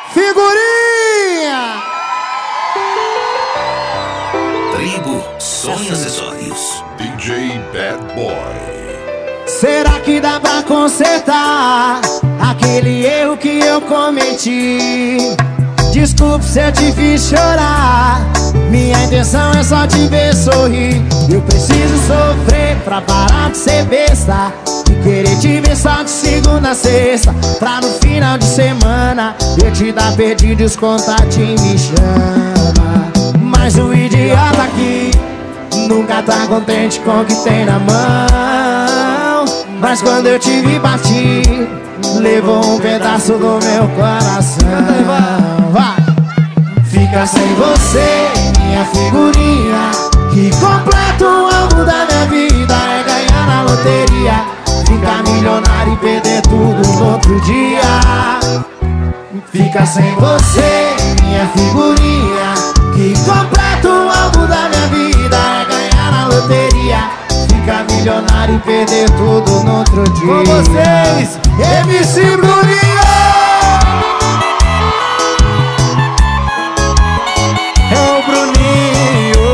Figurinha! Tribo Som e Acessórios. DJ Bad Boy. Será que dá pra consertar aquele erro que eu cometi? Desculpe se eu te fiz chorar. Minha intenção é só te ver sorrir. Eu preciso sofrer pra parar de ser besta e querer te ver só de segunda a sexta, pra no final de semana eu te dar perdido e os contatinhos me chama. Mas o idiota aqui nunca tá contente com o que tem na mão. Mas quando eu te vi partir, levou um pedaço do meu coração. Vai! Fica sem você, minha figurinha. Que completa o alvo da minha vida é ganhar na loteria, ficar milionário e perder tudo no outro dia. Fica sem você, minha figurinha. Que completa o alvo da minha vida é ganhar na loteria, ficar milionário e perder tudo no outro dia. Com vocês, MC Bruninho! É o Bruninho.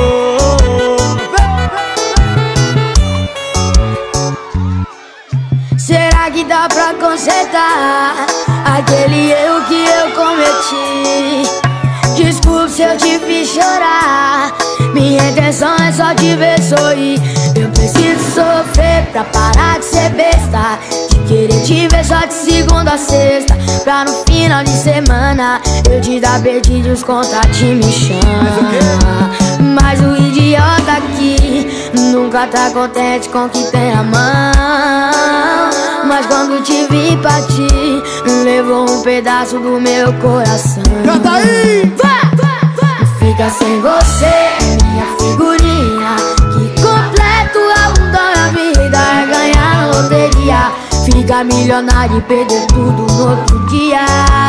Será que dá pra consertar aquele erro que eu cometi? Desculpe se eu te fiz chorar. Minha intenção é só te ver sorrir. Eu preciso sofrer pra parar de ser besta, de querer te ver só de segunda a sexta, pra no final de semana eu te dar perdido e os contatinhos me chamam. Mas o idiota aqui nunca tá contente com o que tem na mão. Mas quando te vi partir, levou um pedaço do meu coração. Canta aí! Fica sem você, minha figurinha. Que completo o alvo da minha vida é ganhar na loteria, ficar milionário e perder tudo no outro dia.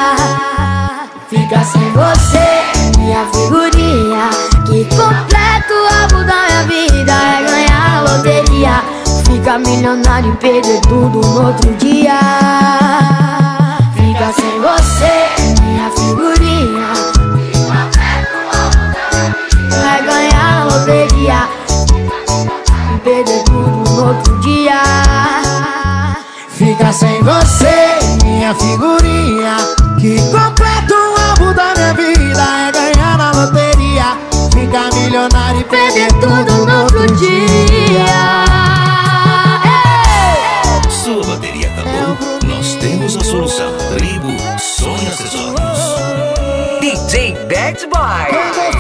Fica sem você, minha figurinha. Que completo o alvo da minha vida é ganhar na loteria, ficar milionário e perder tudo no outro dia. Fica sem você, minha figurinha. Vai ganhar na loteria, perder tudo no outro dia. Fica sem você, minha figurinha. Que completa o alvo da minha vida é ganhar na loteria, ficar milionário e perder tudo no outro dia. Sua bateria acabou? Nós temos a solução. Tribo Som e Acessórios. DJ Bad Boy.